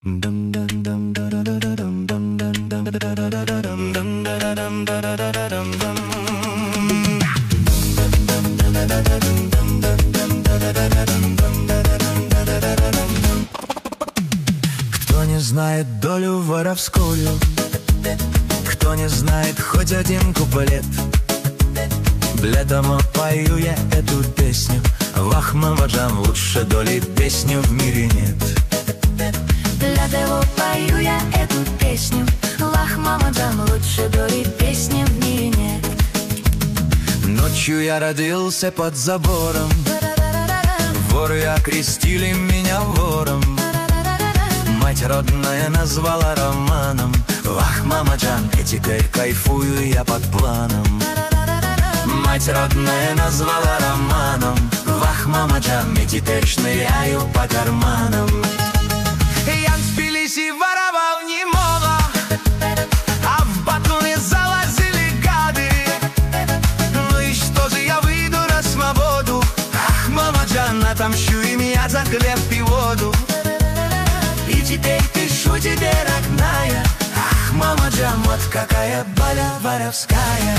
Кто не знает долю воровскую, кто не знает хоть один куплет, для того пою я эту песню. Вах, мамаджан, лучше доли песню в мире нет. Для того пою я эту песню. Вах, мамаджан, лучше доли песни в мире нет. Ночью я родился под забором, воры окрестили меня вором. Мать родная назвала романом. Вах, мамаджан, и теперь кайфую я под планом. Мать родная назвала романом. Вах, мамаджан, и теперь шныряю по карманам. Я в Тбилиси воровал немало, а в Батуми залазили гады. Ну и что же, я выйду на свободу. Ах, мамаджан, отомщу им я за хлеб и воду. И теперь пишу тебе, родная. Ах, мамаджан, вот какая доля воровская.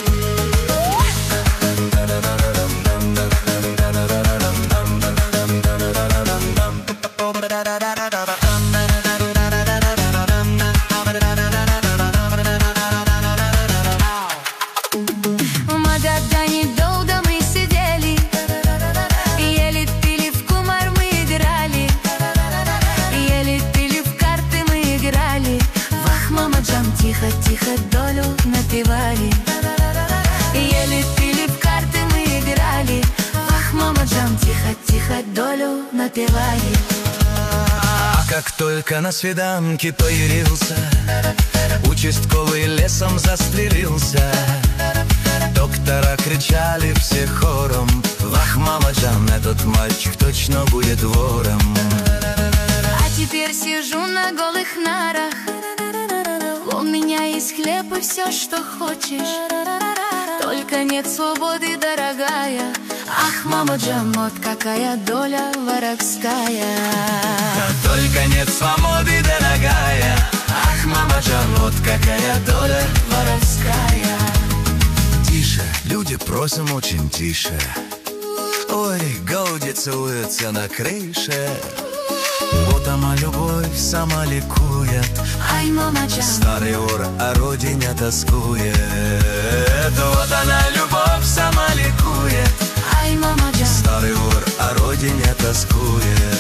В Магадане долго мы сидели, ели, пили, в кумар мы играли, ели, пили, в карты мы играли. Вах, мамаджан, тихо, тихо долю напевали. Ели, пили, в карты мы играли. Вах, мамаджан, тихо, тихо долю напевали. А как только на свиданке появился, участковый лесом застрелился. Доктора кричали все хором. Вах, мамаджан, этот мальчик точно будет вором. А теперь сижу на голых нарах. У меня есть хлеб и все, что хочешь, только нет свободы, дорогая. Ах, мамаджан, вот какая доля воровская. Только нет свободы, дорогая. Ах, мамаджан, вот какая доля воровская. Тише, люди просим очень тише. Ой, голуби целуются на крыше. Вот она, любовь, сама ликует. Ай, мамаджан, Старый вор о родине тоскует. Вот она, любовь, сама ликует. ай, мамаджан, Старый вор о родине тоскует.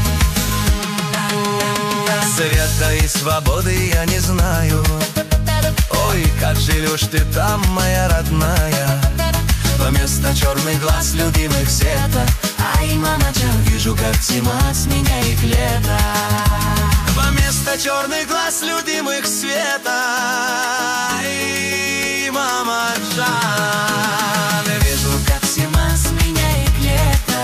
Света и свободы я не знаю. Ой, как живешь ты там, моя родная. Вместо черных глаз любимых света. ай, мамаджан, Вижу, как зима сменяет лето. Вместо черных глаз любимых света. Ай, мамаджан, вижу, как зима сменяет лето.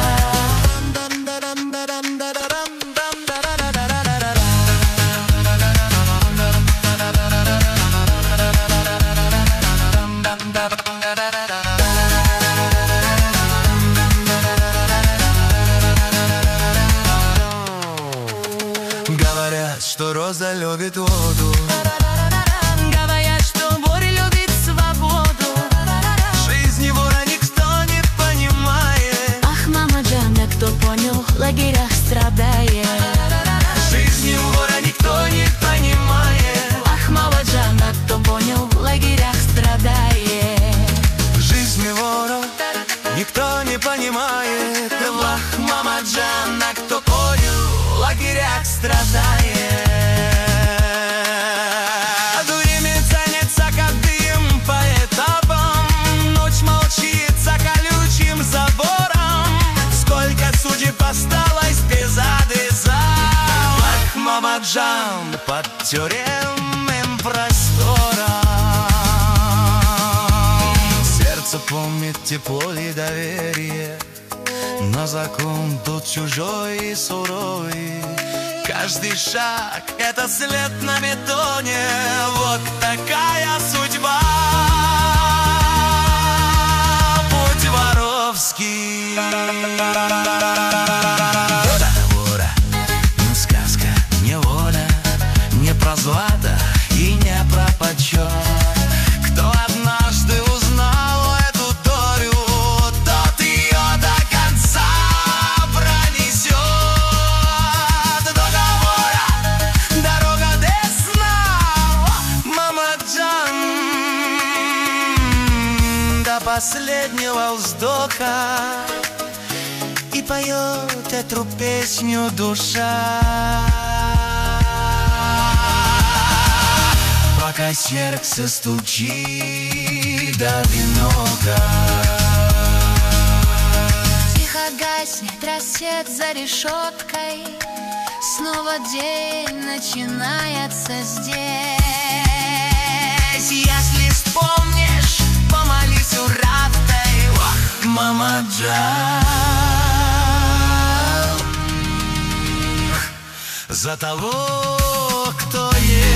Говорят, что роза любит воду. говорят, что вор любит свободу. Жизни вора никто не понимает. Ах, мамаджан, а кто понял, в лагерях страдает. Жизни вора никто не понимает. Ах, мамаджан, а кто понял, в лагерях страдает. Жизни вора никто не понимает. Вах, мамаджан, а кто понял, в лагерях страдает. Дури тянется, как дым по этапам. Ночь молчит за колючим забором. Сколько судеб осталось без адреса. Вах, мамаджан, под тюремным простором. Сердце помнит тепло и доверие, но закон тут чужой и суровый. Каждый шаг — это след на бетоне. Вот такая судьба. Путь воровский. Вора, вора, ну сказка, последнего вздоха, и поет эту песню душа. Пока сердце стучит одиноко, тихо гаснет рассвет за решеткой, снова день начинается здесь. Если вспомнишь, помолись уратой, мама Джан, за того, кто есть.